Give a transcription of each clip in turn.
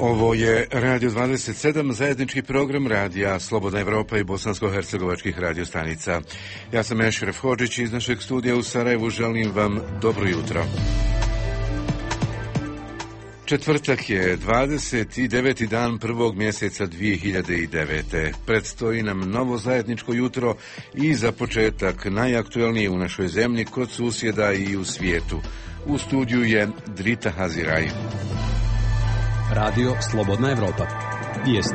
Ovo je Radio 27, zajednički program radija Slobodna Evropa i bosansko-hercegovačkih radiostanica. Ja sam Ešref Hodžić iz našeg studija u Sarajevu. Želim vam dobro jutro. Četvrtak je 29. dan prvog mjeseca 2009. Predstoji nam novo zajedničko jutro i za početak najaktuelnije u našoj zemlji, kod susjeda i u svijetu. U studiju je Drita Haziraj. Radio Slobodna Evropa. Vijesti.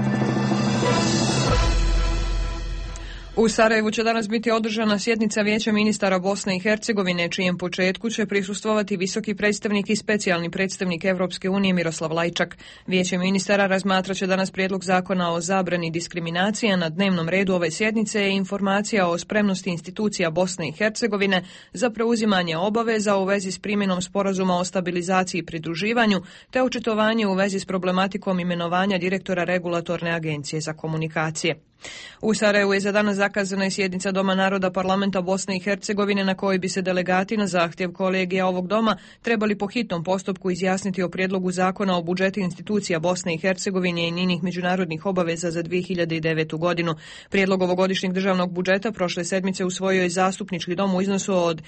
U Sarajevu će danas biti održana sjednica Vijeća ministara Bosne i Hercegovine, čijem početku će prisustvovati visoki predstavnik i specijalni predstavnik Europske unije Miroslav Lajčak. Vijeće ministara razmatraće danas prijedlog zakona o zabrani diskriminacije. Na dnevnom redu ove sjednice je informacija o spremnosti institucija Bosne i Hercegovine za preuzimanje obaveza u vezi s primjenom sporazuma o stabilizaciji i pridruživanju, te očitovanje u vezi s problematikom imenovanja direktora regulatorne agencije za komunikacije. U Sarajevu je za danas zakazana sjednica Doma naroda Parlamenta Bosne i Hercegovine, na kojoj bi se delegati na zahtjev kolegija ovog doma trebali po hitnom postupku izjasniti o prijedlogu zakona o budžetu institucija Bosne i Hercegovine i njenih međunarodnih obaveza za 2009. godinu. Prijedlog ovogodišnjeg državnog budžeta prošle sedmice usvojio je zastupnički dom u iznosu od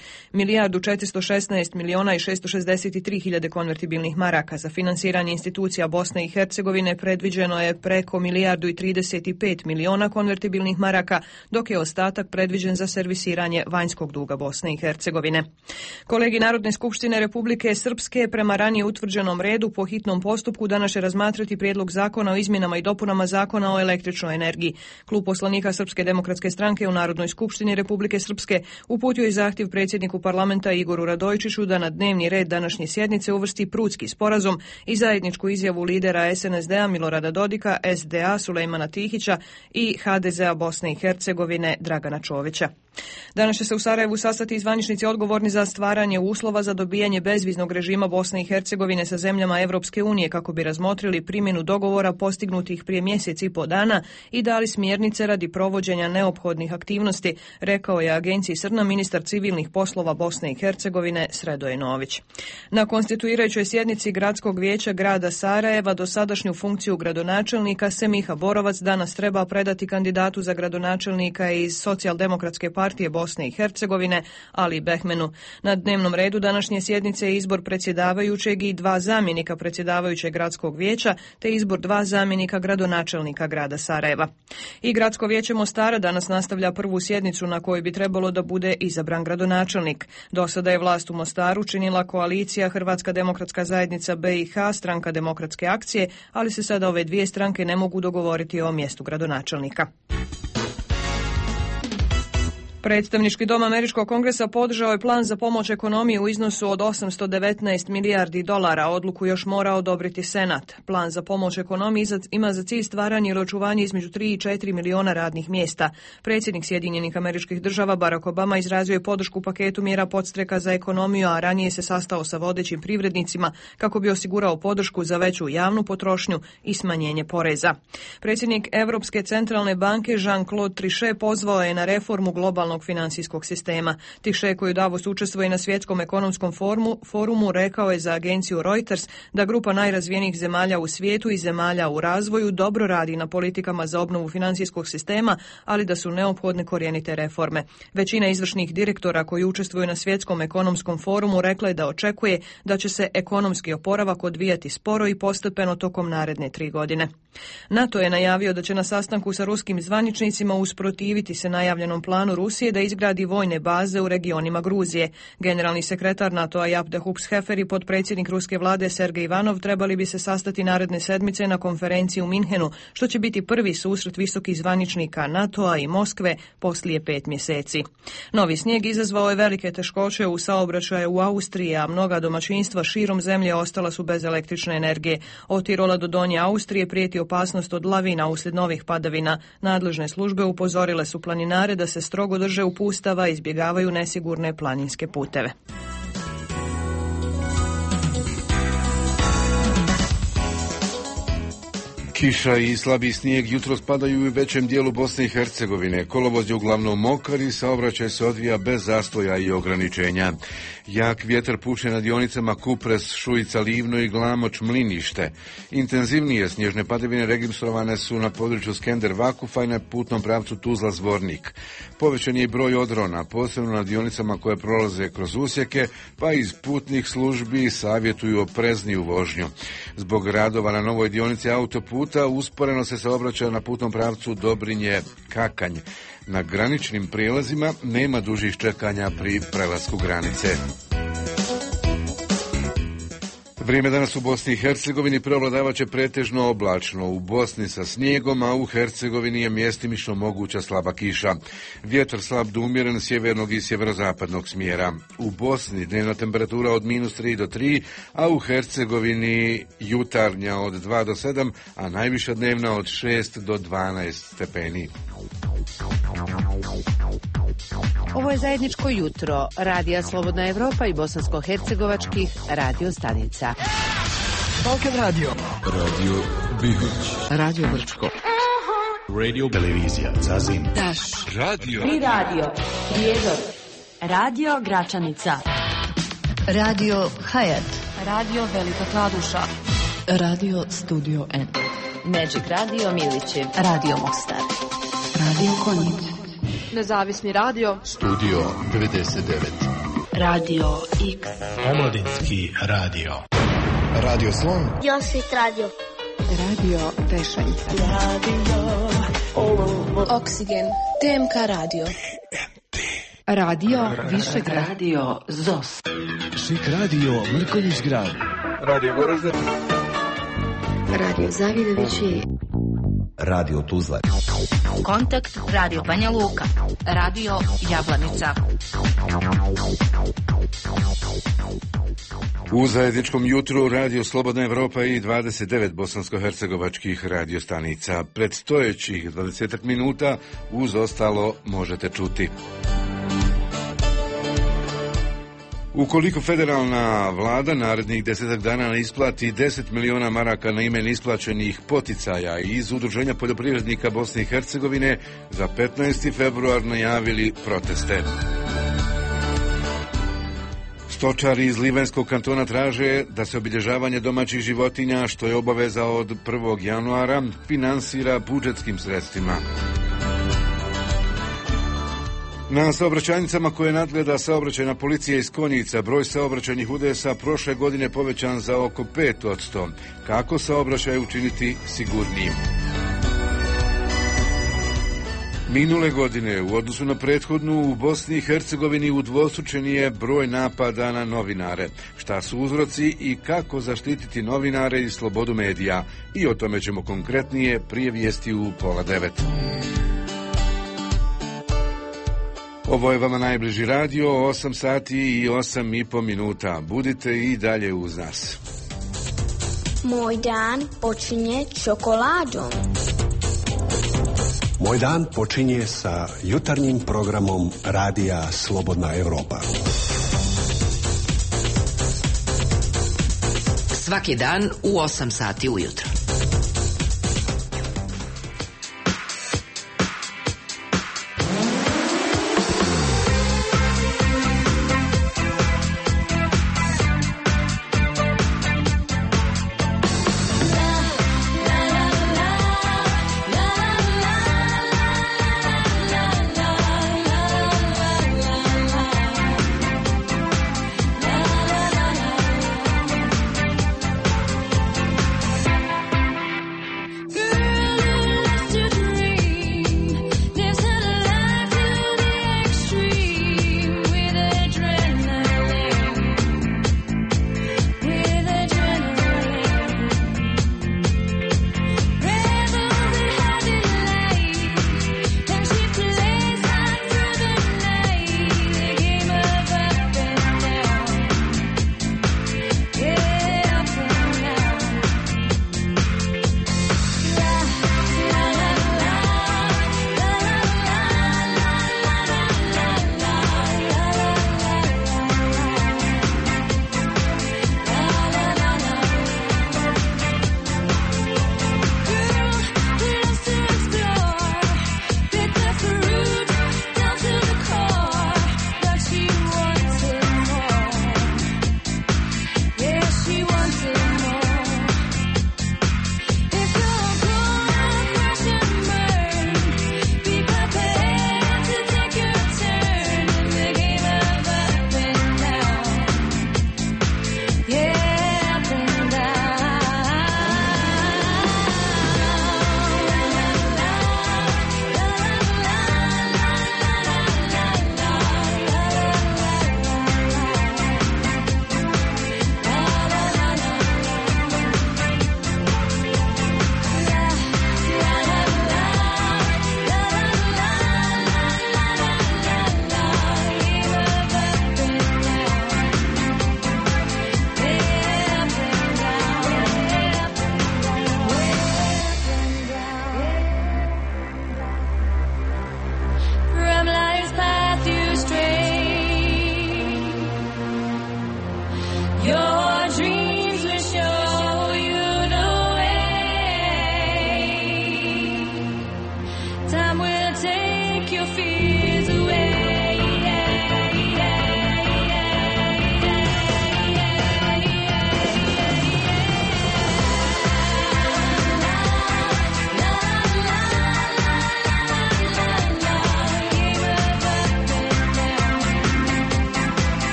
1.416.663.000 konvertibilnih maraka. Za finansiranje institucija Bosne i Hercegovine predviđeno je preko 1.035.000.000 konvertibilnih maraka, dok je ostatak predviđen za servisiranje vanjskog duga Bosne i Hercegovine. Kolegi Narodne skupštine Republike Srpske prema ranije utvrđenom redu po hitnom postupku danas će razmatrati prijedlog zakona o izmjenama i dopunama zakona o električnoj energiji. Klub poslanika Srpske demokratske stranke u Narodnoj skupštini Republike Srpske uputio je zahtjev predsjedniku parlamenta Igoru Radojičiću da na dnevni red današnje sjednice uvrsti Prudski sporazum i zajedničku izjavu lidera SNSD-a Milorada Dodika, SDA Sulejmana Tihića i HDZ-a Bosne i Hercegovine Dragana Čovića. Danas će se u Sarajevu sastati zvaničnici odgovorni za stvaranje uslova za dobijanje bezviznog režima Bosne i Hercegovine sa zemljama Evropske unije, kako bi razmotrili primjenu dogovora postignutih prije mjesec i po dana i dali smjernice radi provođenja neophodnih aktivnosti, rekao je agenciji Srna ministar civilnih poslova Bosne i Hercegovine Sredoje Nović. Na konstituirajućoj sjednici Gradskog vijeća grada Sarajeva dosadašnju funkciju gradonačelnika Semiha Borovac danas treba predati kandidatu za gradonačelnika iz Socijaldemokratske partije Bosne i Hercegovine Ali Behmenu. Na dnevnom redu današnje sjednice je izbor predsjedavajućeg i 2 zamjenika predsjedavajućeg gradskog vijeća, te izbor 2 zamjenika gradonačelnika grada Sarajeva. I Gradsko vijeće Mostara danas nastavlja prvu sjednicu na kojoj bi trebalo da bude izabran gradonačelnik. Do sada je vlast u Mostaru činila koalicija Hrvatska demokratska zajednica BiH, Stranka demokratske akcije, ali se sada ove dvije stranke ne mogu dogovoriti o mjestu gradonačelnika. Predstavnički dom Američkog kongresa podržao je plan za pomoć ekonomiji u iznosu od $819 milijardi. Odluku još mora odobriti Senat. Plan za pomoć ekonomiji ima za cilj stvaranje ili očuvanje između 3 i 4 miliona radnih mjesta. Predsjednik Sjedinjenih Američkih Država Barack Obama izrazio je podršku paketu mjera podstreka za ekonomiju, a ranije se sastao sa vodećim privrednicima kako bi osigurao podršku za veću javnu potrošnju i smanjenje poreza. Predsjednik Europske centralne banke Jean-Claude Trichet pozvao je na reformu globalnog financijskog sistema. Trichet, koji u Davosu učestvuje na svjetskom ekonomskom forumu, rekao je za agenciju Reuters da grupa najrazvijenijih zemalja u svijetu i zemalja u razvoju dobro radi na politikama za obnovu financijskog sistema, ali da su neophodne korijenite reforme. Većina izvršnih direktora koji učestvuju na svjetskom ekonomskom forumu rekla je da očekuje da će se ekonomski oporavak odvijati sporo i postepeno tokom naredne 3 godine. NATO je najavio da će na sastanku sa ruskim zvaničnicima usprotiviti se najavljenom planu Rusije da izgradi vojne baze u regionima Gruzije. Generalni sekretar NATO-a Jaap de Hoop Scheffer i potpredsjednik ruske vlade Sergej Ivanov trebali bi se sastati naredne sedmice na konferenciji u Minhenu, što će biti prvi susret visokih zvaničnika NATO-a i Moskve poslije 5 mjeseci. Novi snijeg izazvao je velike teškoće u saobraćaju u Austriji, a mnoga domaćinstva širom zemlje ostala su bez električne energije. Od Tirola do Donje Austrije prijeti opasnost od lavina uslijed novih padavina. Nadležne službe upozorile su planinare da se strogo drže upustava i izbjegavaju nesigurne planinske puteve. Kiša i slabi snijeg jutros padaju u većem dijelu Bosne i Hercegovine. Kolovoz je uglavnom mokar i saobraćaj se odvija bez zastoja i ograničenja. Jak vjetar puše na dionicama Kupres, Šujica, Livno i Glamoč, Mlinište. Intenzivnije snježne padavine registrovane su na području Skender Vakufa i na putnom pravcu Tuzla Zvornik. Povećan je i broj odrona, posebno na dionicama koje prolaze kroz usjeke, pa iz putnih službi savjetuju oprezniju vožnju. Zbog radova na novoj dionici autoputa usporeno se saobraća na putnom pravcu Dobrinje-Kakanj. Na graničnim prijelazima nema dužih čekanja pri prelasku granice. Vrijeme danas u Bosni i Hercegovini prevladavaće pretežno oblačno, u Bosni sa snijegom, a u Hercegovini je mjestimično moguća slaba kiša. Vjetar slab do umjeren sjevernog i sjeverozapadnog smjera. U Bosni dnevna temperatura od -3 do 3, a u Hercegovini jutarnja od 2 do 7, a najviša dnevna od 6 do 12 stepeni. Ovo je zajedničko jutro Radija Slobodna Evropa i bosansko-hercegovačkih radio stanica. Balkan Radio. Radio Bihoć. Radio Brčko. Radio Televizija Zazim. Daš. Radio. Tri radio. Prijedor. Radio Gračanica. Radio Hayat. Radio Velika Kladuša. Radio Studio N. Magic Radio Milići. Radio Mostar. Radio Konjic. Nezavisni radio. Studio 99. Radio X. Omladinski radio. Radio Slon. Josit radio. Radio Pešalj. Radio Oksigen. TMK radio. Radio Višegrad. Radio ZOS. Šik radio Mrkonjić grad. Radio Goražde. Radio Zavidovići. Radio Tuzla. Kontakt Radio Banja Luka. Radio Jablanica. U zajedničkom jutru Radio Slobodna Evropa i 29 bosansko-hercegovačkih radiostanica. Predstojećih 20 minuta uz ostalo možete čuti. Ukoliko federalna vlada narednih 10 dana ne isplati 10 miliona maraka na ime neisplaćenih poticaja iz Udruženja poljoprivrednika Bosne i Hercegovine za 15. februar najavili proteste. Stočari iz Livenskog kantona traže da se obilježavanje domaćih životinja, što je obaveza od 1. januara, finansira budžetskim sredstvima. Na saobraćajnicama koje nadgleda saobraćajna policija iz Konjica, broj saobraćajnih udesa prošle godine povećan za oko 5%. Kako saobraćaj učiniti sigurnijim? Minule godine, u odnosu na prethodnu, u Bosni i Hercegovini udvostručen je broj napada na novinare. Šta su uzroci i kako zaštititi novinare i slobodu medija? I o tome ćemo konkretnije prije vijesti u 8:30. Ovo je vama najbliži radio, 8 sati i 8,5 minuta. Budite i dalje uz nas. Moj dan počinje čokoladom. Moj dan počinje sa jutarnjim programom Radija Slobodna Evropa. Svaki dan u 8 sati ujutro.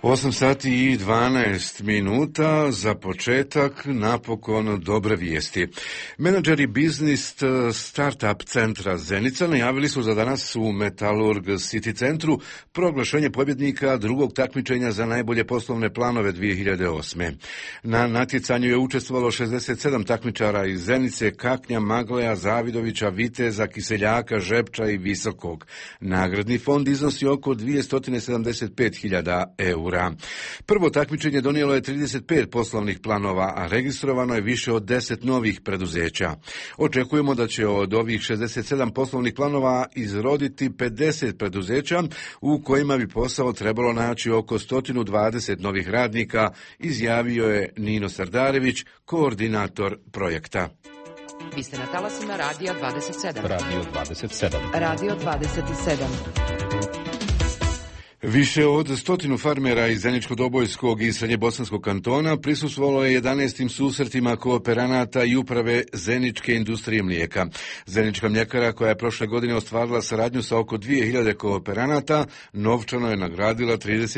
8 sati i 12 minuta, za početak napokon dobre vijesti. Menadžeri biznis startup centra Zenica najavili su za danas u Metalurg City centru proglašenje pobjednika drugog takmičenja za najbolje poslovne planove 2008. Na natjecanju je učestvovalo 67 takmičara iz Zenice, Kaknja, Magleja, Zavidovića, Viteza, Kiseljaka, Žepča i Visokog. Nagradni fond iznosi oko 275.000 eura. Prvo takmičenje donijelo je 35 poslovnih planova, a registrovano je više od 10 novih preduzeća. Očekujemo da će od ovih 67 poslovnih planova izroditi 50 preduzeća u kojima bi posao trebalo naći oko 120 novih radnika, izjavio je Nino Sardarević, koordinator projekta. Vi ste na talasima Radija 27. Radio 27. Radio 27. Više od 100 farmera iz Zeničko-Dobojskog i Srednjebosanskog kantona prisustvovalo je 11. susretima kooperanata i uprave Zeničke industrije mlijeka. Zenička mljekara, koja je prošle godine ostvarila saradnju sa oko 2000 kooperanata, novčano je nagradila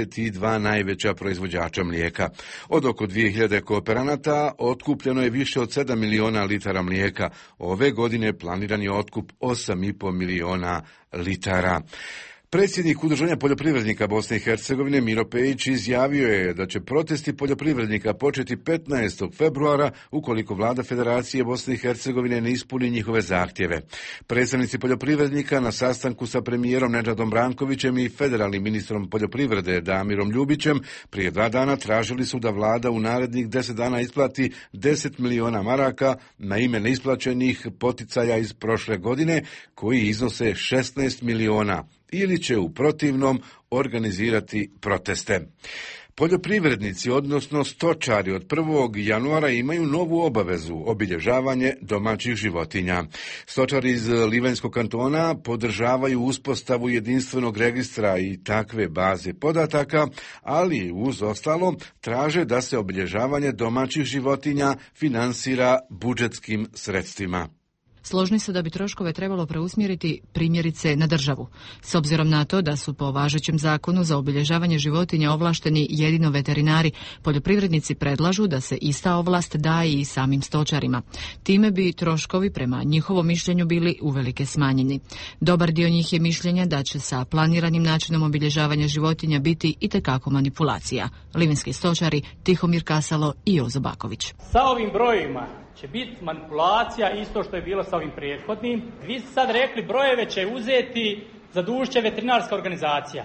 32 najveća proizvođača mlijeka. Od oko 2000 kooperanata otkupljeno je više od 7 miliona litara mlijeka. Ove godine planiran je otkup 8,5 miliona litara. Predsjednik Udruženja poljoprivrednika Bosne i Hercegovine Miro Pejić izjavio je da će protesti poljoprivrednika početi 15. februara ukoliko vlada Federacije Bosne i Hercegovine ne ispuni njihove zahtjeve. Predstavnici poljoprivrednika na sastanku sa premijerom Nedžadom Brankovićem i federalnim ministrom poljoprivrede Damirom Ljubićem prije 2 dana tražili su da vlada u narednih 10 dana isplati 10 miliona maraka na ime neisplaćenih poticaja iz prošle godine, koji iznose 16 miliona, ili će u protivnom organizirati proteste. Poljoprivrednici, odnosno stočari, od 1. januara imaju novu obavezu – obilježavanje domaćih životinja. Stočari iz Livanjskog kantona podržavaju uspostavu jedinstvenog registra i takve baze podataka, ali uz ostalo traže da se obilježavanje domaćih životinja finansira budžetskim sredstvima. Složni su da bi troškove trebalo preusmjeriti primjerice na državu. S obzirom na to da su po važećem zakonu za obilježavanje životinja ovlašteni jedino veterinari, poljoprivrednici predlažu da se ista ovlast daje i samim stočarima. Time bi troškovi prema njihovom mišljenju bili uvelike smanjeni. Dobar dio njih je mišljenja da će sa planiranim načinom obilježavanja životinja biti itekako manipulacija. Livinski stočari Tihomir Kasalo i Jozo Baković. Sa ovim brojevima će biti manipulacija isto što je bilo sa ovim prethodnim. Vi ste sad rekli brojeve će uzeti, zadužit će veterinarska organizacija.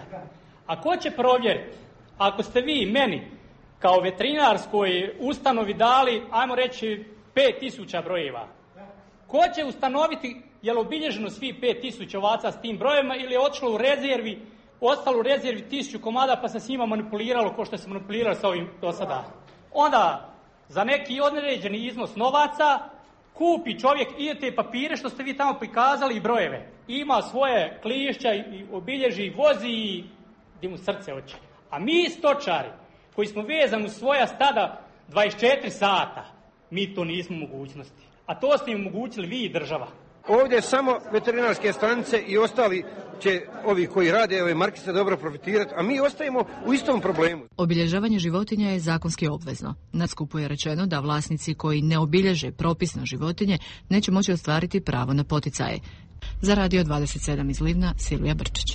A ko će provjeriti? Ako ste vi meni kao veterinarskoj ustanovi dali, ajmo reći, 5000 brojeva, ko će ustanoviti je li obilježeno svi 5000 ovaca s tim brojevima ili je otišlo u rezervi, ostalo u rezervi 1000 komada pa se s njima manipuliralo ko što se manipuliralo sa ovim do sada. Onda za neki određeni iznos novaca kupi čovjek i te papire što ste vi tamo prikazali i brojeve. Ima svoje klišća i obilježi, vozi i gdje mu srce hoće. A mi stočari koji smo vezani u svoja stada 24 sata, mi to nismo u mogućnosti. A to ste im omogućili vi i država. Ovdje samo veterinarske stanice i ostali će, ovi koji rade ove markice, dobro profitirati, a mi ostajemo u istom problemu. Obilježavanje životinja je zakonski obvezno. Na skupu je rečeno da vlasnici koji ne obilježe propisno životinje neće moći ostvariti pravo na poticaje. Za Radio 27 iz Livna, Silvija Brčić.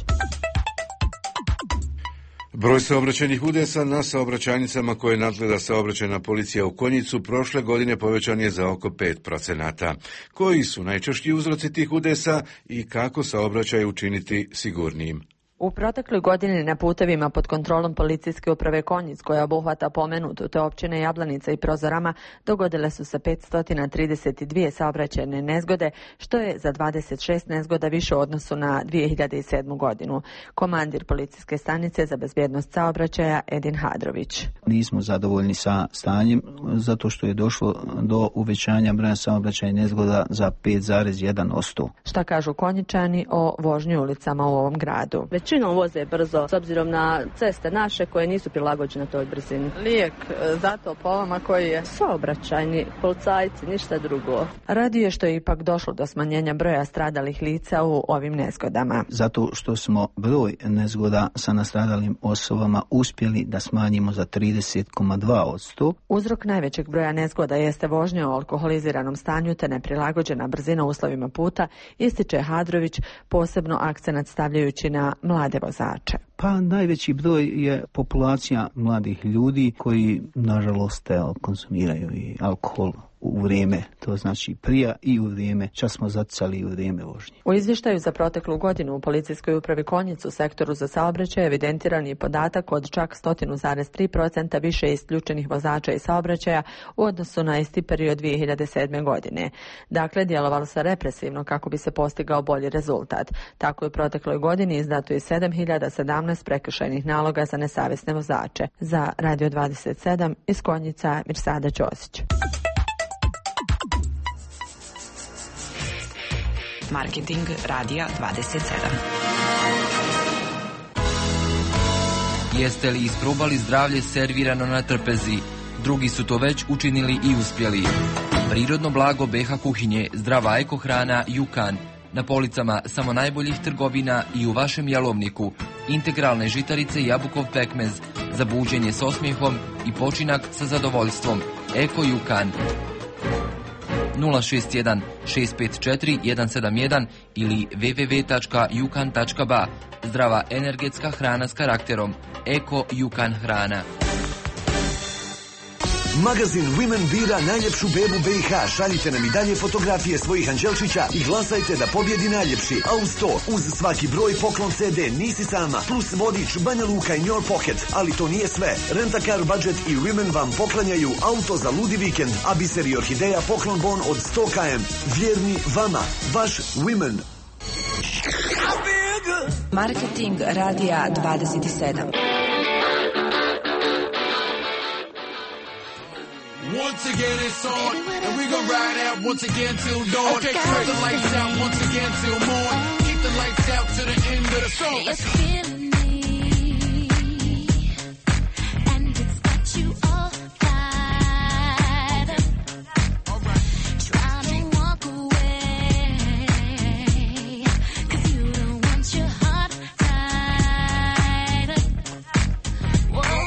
Broj saobraćajnih udesa na saobraćajnicama koje nadgleda saobraćajna policija u Konjicu prošle godine povećan je za oko 5%. Koji su najčešći uzroci tih udesa i kako saobraćaj učiniti sigurnijim? U protekloj godini na putevima pod kontrolom policijske uprave Konjic, koja obuhvata pomenutu te općine Jablanica i Prozorama, dogodile su se 532 saobraćajne nezgode, što je za 26 nezgoda više u odnosu na 2007. godinu. Komandir policijske stanice za bezbjednost saobraćaja Edin Hadrović. Nismo zadovoljni sa stanjem zato što je došlo do uvećanja broja saobraćajnih nezgoda za 5,1%. Šta kažu Konjičani o vožnji ulicama u ovom gradu? većinom voze brzo s obzirom na ceste naše koje nisu prilagođene toj brzini. Lijek za to po ovama koji je saobraćajni policajci, ništa drugo. Raduje što je ipak došlo do smanjenja broja stradalih lica u ovim nezgodama. Zato što smo broj nezgoda sa nastradalim osobama uspjeli da smanjimo za 30,2%. Uzrok najvećeg broja nezgoda jeste vožnja u alkoholiziranom stanju te neprilagođena brzina u uslovima puta, ističe Hadrović, posebno akcenat stavljajući na mlade vozače. Pa najveći broj je populacija mladih ljudi koji nažalost konzumiraju i alkohol u vrijeme, to znači prije i u vrijeme, čas smo zaticali i u vrijeme vožnje. U izvještaju za proteklu godinu u Policijskoj upravi Konjic u sektoru za saobraćaj evidentiran je podatak od čak 100,3% više isključenih vozača i saobraćaja u odnosu na isti period 2007. godine. Dakle, djelovalo se represivno kako bi se postigao bolji rezultat. Tako je u protekloj godini izdato je 7.017 prekršajnih naloga za nesavjesne vozače. Za Radio 27 iz Konjica Mirsada Ćosić. Marketing Radija 27. Jeste li isprobali zdravlje servirano na trpezi? Drugi su to već učinili i uspjeli. Prirodno blago BH kuhinje, zdrava ekohrana Jukan. Na policama samo najboljih trgovina i u vašem jelovniku. Integralne žitarice i jabukov pekmez. Za buđenje s osmijehom i počinak sa zadovoljstvom. Eko Jukan. 061 654 171 ili www.jukan.ba. Zdrava energetska hrana s karakterom. Eko Jukan hrana. Magazin Women bira najljepšu bebu BiH. Šaljite nam i dalje fotografije svojih anđelčića i glasajte da pobjedi najljepši. A uz to, uz svaki broj poklon CD Nisi sama, plus vodič Banja Luka in your pocket. Ali to nije sve. Rent-a-car budget i Women vam poklanjaju auto za ludi vikend, a Biser i Orhideja poklon bon od 100 km. Vjerni vama, vaš Women. Marketing Radija 27. Once again it's on, and we gon' ride out once again till dawn. Okay, turn the lights out once again till morn. Keep the lights out to the end of the song. It's killing me, and it's got you all fired up. Trying to walk away, 'cause you don't want your heart tied up. Whoa.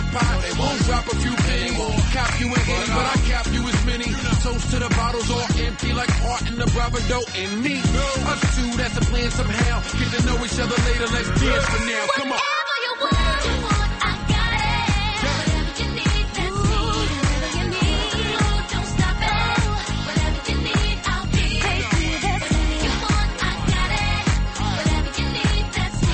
pot. Won't drop a few pennies. Cop you in Henny, but I cap you as many. Toast to the bottles all empty like heart in the bravado and me. Us two, that's a plan somehow. Get to know each other later, let's dance for now. Come on. Whatever you want, I got it. Whatever you need, that's me. Whatever you need, oh, don't stop it. Whatever you need, I'll be it. Whatever you want, I got it. Whatever you need, that's me.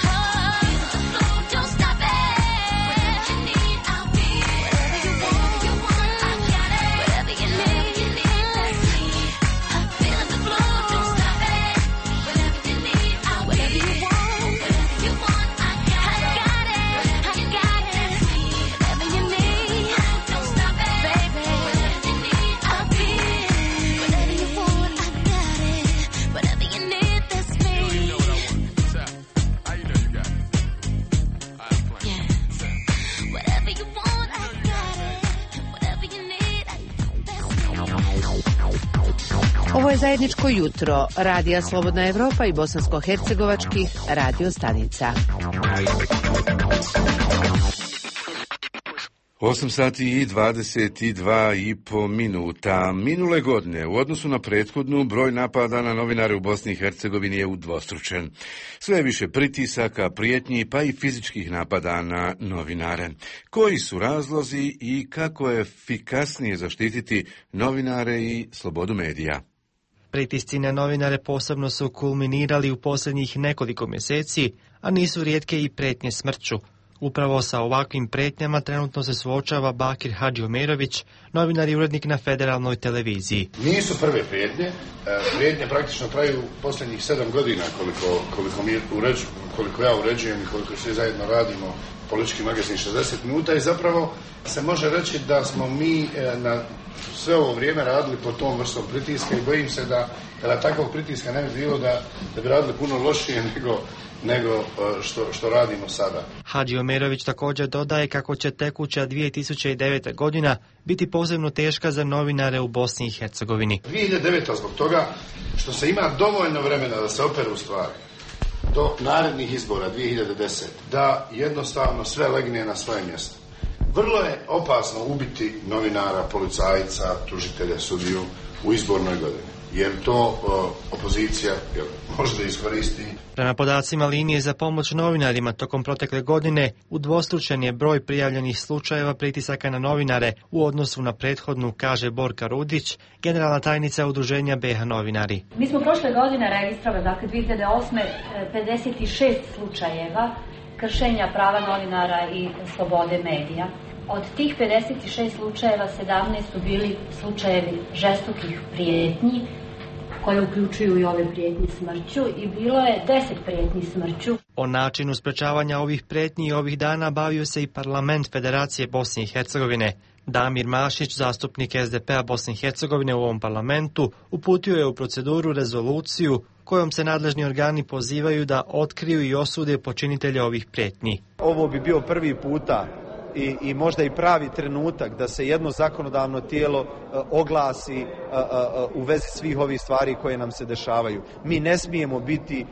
Don't stop it. Whatever you need, I'll be it. Whatever you want, I got it. Whatever you need, that's me. I'm feeling the flow, don't stop it. Whatever you need, I'll be it. Whatever you want. Ovo je zajedničko jutro Radija Slobodna Evropa i bosansko-hercegovačkih radio stanica. 8 sati i 22,5 minuta. Minule godine, u odnosu na prethodnu, broj napada na novinare u Bosni i Hercegovini je udvostručen. Sve je više pritisaka, prijetnji, pa i fizičkih napada na novinare. Koji su razlozi i kako je efikasnije zaštititi novinare i slobodu medija? Pritisci na novinare posebno su kulminirali u posljednjih nekoliko mjeseci, a nisu rijetke i prijetnje smrću. Upravo sa ovakvim prijetnjama trenutno se suočava Bakir Hadžiomerović, novinar i urednik na federalnoj televiziji. Nisu prve prijetnje. Prijetnje praktično traju posljednjih 7 godina koliko ja uređujem i koliko svi zajedno radimo politički magazin 60 minuta i zapravo se može reći da smo mi na sve ovo vrijeme radili pod tom vrstom pritiska i bojim se da takvog pritiska ne bi bilo da bi radili puno lošije nego što radimo sada. Hadžiomerović također dodaje kako će tekuća 2009. godina biti posebno teška za novinare u Bosni i Hercegovini. 2009. zbog toga što se ima dovoljno vremena da se operu stvari do narednih izbora 2010. da jednostavno sve legne na svoje mjesto. Vrlo je opasno ubiti novinara, policajca, tužitelja, sudiju u izbornoj godini. Jer to opozicija može da iskoristi. Prema podacima linije za pomoć novinarima tokom protekle godine udvostručen je broj prijavljenih slučajeva pritisaka na novinare u odnosu na prethodnu, kaže Borka Rudić, generalna tajnica udruženja BH Novinari. Mi smo prošle godine registrovali, dakle 2008. 56 slučajeva kršenja prava novinara i slobode medija. Od tih 56 slučajeva 17 su bili slučajevi žestokih prijetnji, koje uključuju i ove prijetnje smrću, i bilo je 10 prijetnji smrću. O načinu sprečavanja ovih prijetnji ovih dana bavio se i parlament Federacije Bosne i Hercegovine. Damir Mašić, zastupnik SDP-a Bosne i Hercegovine u ovom parlamentu, uputio je u proceduru rezoluciju kojom se nadležni organi pozivaju da otkriju i osude počinitelje ovih prijetnji. Ovo bi bio prvi puta i možda i pravi trenutak da se jedno zakonodavno tijelo oglasi u vezi svih ovih stvari koje nam se dešavaju. Mi ne smijemo biti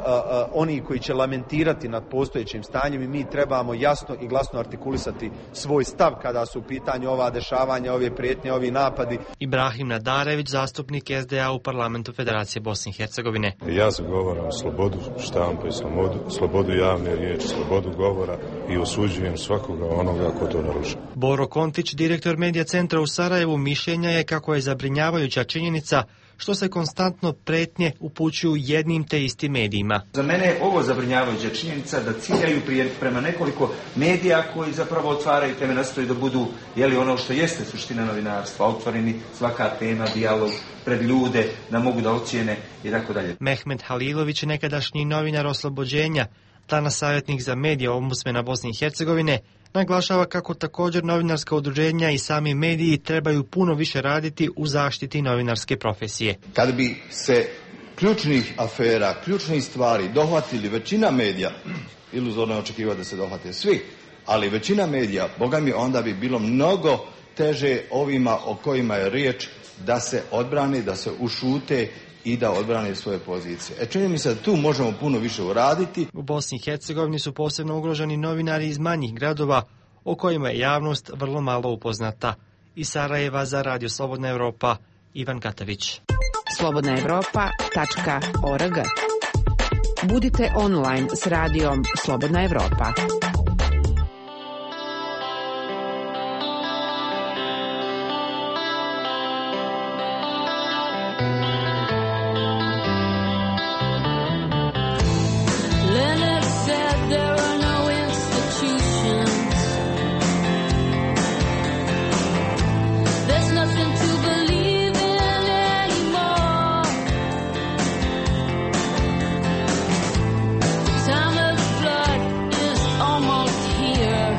oni koji će lamentirati nad postojećim stanjem i mi trebamo jasno i glasno artikulisati svoj stav kada su u pitanju ova dešavanja, ove prijetnje, ovi napadi. Ibrahim Nadarević, zastupnik SDA u parlamentu Federacije Bosne i Hercegovine. Ja zagovaram slobodu štampe, slobodu javne riječi, slobodu govora i osuđujem svakoga onoga ko to narušava. Boro Kontić, direktor Medija centra u Sarajevu, mišljenja je kako je zabrinjavajuća činjenica što se konstantno prijetnje upućuju jednim te istim medijima. Za mene je ovo zabrinjavajuća činjenica da ciljaju prema nekoliko medija koji zapravo otvaraju teme, nastoji da budu ono što jeste suština novinarstva, otvoreni svaka tema, dijalog pred ljude, da mogu da ocijene i tako dalje. Mehmet Halilović, nekadašnji novinar Oslobođenja, danas savjetnik za medije ombudsmana Bosne i Hercegovine, naglašava kako također novinarska udruženja i sami mediji trebaju puno više raditi u zaštiti novinarske profesije. Kad bi se ključnih afera, ključnih stvari dohvatili većina medija, iluzorno je očekivati da se dohvate svi, ali većina medija, boga mi, onda bi bilo mnogo teže ovima o kojima je riječ da se odbrane, da se ušute i da odbrane svoje pozicije. Čini mi se da tu možemo puno više uraditi. U Bosni i Hercegovini su posebno ugroženi novinari iz manjih gradova, o kojima je javnost vrlo malo upoznata. Iz Sarajeva za Radio Slobodna Evropa, Ivan Katavić. slobodnaevropa.org. Budite online s radijom Slobodna Evropa. Leonard said there are no institutions. There's nothing to believe in anymore. The time of flood is almost here.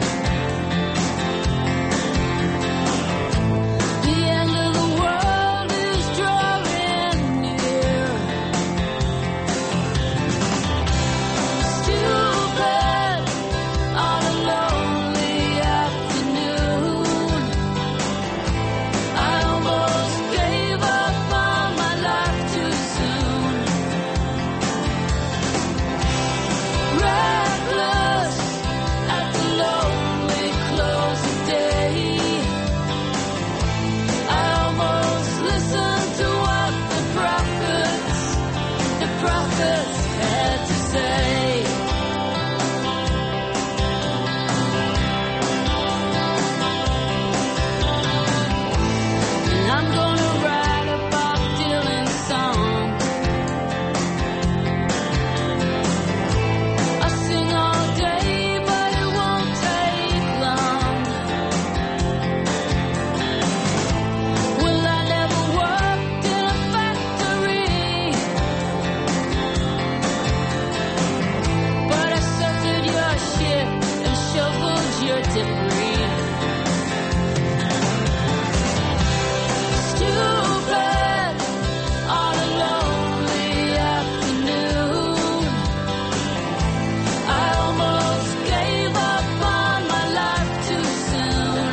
The end of the world is drawing near. Stupid on a lonely afternoon. I almost gave up on my life too soon. Reckless at the lonely close of day. I almost listened to what the prophets had to say. And I'm gonna write a Bob Dylan song. I sing all day, but it won't take long. Well, I never worked in a factory, but I suffered your shit and shoveled your debris. Stupid on a lonely afternoon. I almost gave up on my life too soon.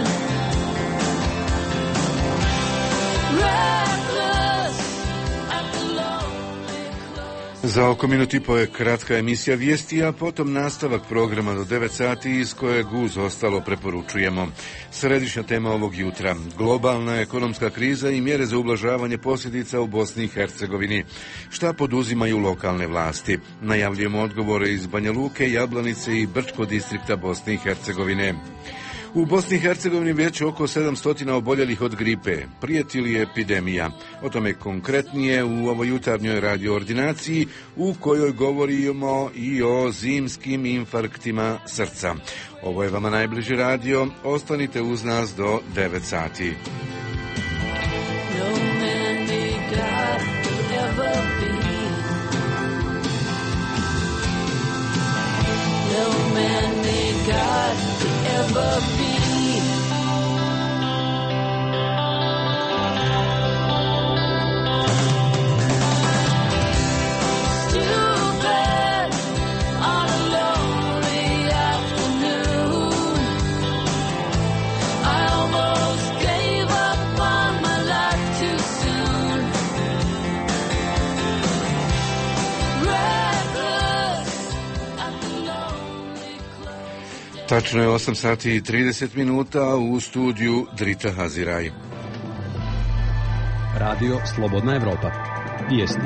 Reckless at the lonely. Za oko minut i po je kratka emisija vijesti, a potom nastavak programa do 9 sati iz kojeg uz ostalo preporučujemo. Središnja tema ovog jutra: globalna ekonomska kriza i mjere za ublažavanje posljedica u Bosni i Hercegovini. Šta poduzimaju lokalne vlasti? Najavljujemo odgovore iz Banja Luke, Jablanice i Brčkog distrikta Bosne i Hercegovine. U Bosni i Hercegovini već oko 700 oboljelih od gripe. Prijeti li epidemija? O tome konkretnije u ovoj jutarnjoj radioordinaciji u kojoj govorimo i o zimskim infarktima srca. Ovo je vama najbliži radio. Ostanite uz nas do 9 sati. No man may God ever be. No man may God ever be. Stupid on a lonely afternoon. I almost gave up on my life too soon. Reckless at the lonely close. Tačno je 8 sati i 30 minuta u studiju Drita Haziraj. Radio Slobodna Evropa. Vijesti.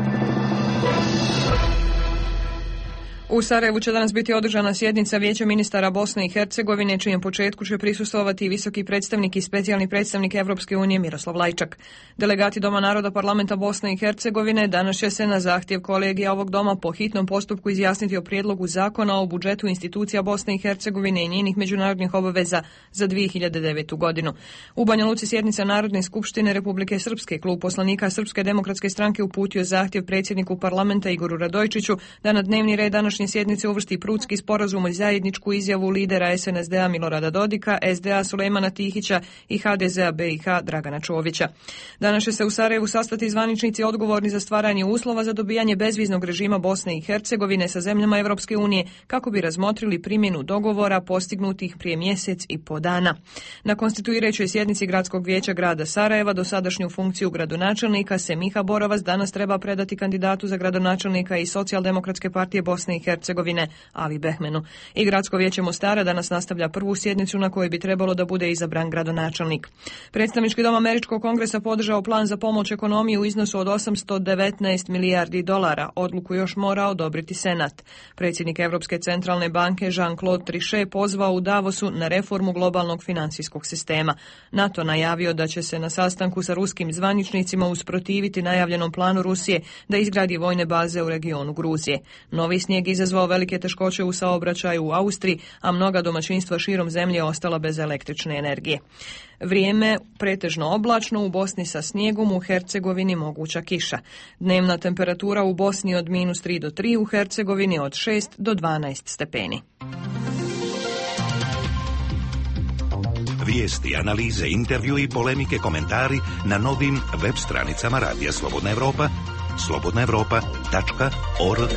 U Sarajevu će danas biti održana sjednica Vijeća ministara Bosne i Hercegovine, čijem početku će prisustvovati visoki predstavnik i specijalni predstavnik Evropske unije Miroslav Lajčak. Delegati Doma naroda Parlamenta Bosne i Hercegovine danas će se na zahtjev kolegija ovog doma po hitnom postupku izjasniti o prijedlogu zakona o budžetu institucija Bosne i Hercegovine i njenih međunarodnih obaveza za 2009. godinu. U Banja Luci sjednica Narodne skupštine Republike Srpske, klub poslanika Srpske demokratske stranke uputio zahtjev predsjedniku parlamenta Igoru Radojčiću da na dnevni red današnje sjednice uvrsti Prudski sporazum i zajedničku izjavu lidera SNSD-a Milorada Dodika, SDA Sulejmana Tihića i HDZ-a BiH Dragana Čovića. Danas će se u Sarajevu sastati zvaničnici odgovorni za stvaranje uslova za dobijanje bezviznog režima Bosne i Hercegovine sa zemljama Evropske unije kako bi razmotrili primjenu dogovora postignutih prije mjesec i po dana. Na konstituirajućoj sjednici Gradskog vijeća grada Sarajeva dosadašnju funkciju gradonačelnika Semiha Borovac danas treba predati kandidatu za gradonačelnika i Socijaldemokratske partije Bosne i Hercegovine Hercegovine, Ali Behmenu. I Gradsko vijeće Mostara danas nastavlja prvu sjednicu na kojoj bi trebalo da bude izabran gradonačelnik. Predstavnički dom Američkog kongresa podržao plan za pomoć ekonomiji u iznosu od 819 milijardi dolara. Odluku još mora odobriti Senat. Predsjednik Europske centralne banke Jean-Claude Trichet pozvao u Davosu na reformu globalnog financijskog sistema. NATO najavio da će se na sastanku sa ruskim zvaničnicima usprotiviti najavljenom planu Rusije da izgradi vojne baze u regionu Gruzije. Novi snijeg izazvao velike teškoće u saobraćaju u Austriji, a mnoga domaćinstva širom zemlje ostala bez električne energije. Vrijeme pretežno oblačno, u Bosni sa snijegom, u Hercegovini moguća kiša. Dnevna temperatura u Bosni od -3 do 3, u Hercegovini od 6 do 12 stepeni. Vijesti, analize, intervjui, polemike, komentari na novim web stranicama Radija Slobodna Evropa, slobodnaevropa.org.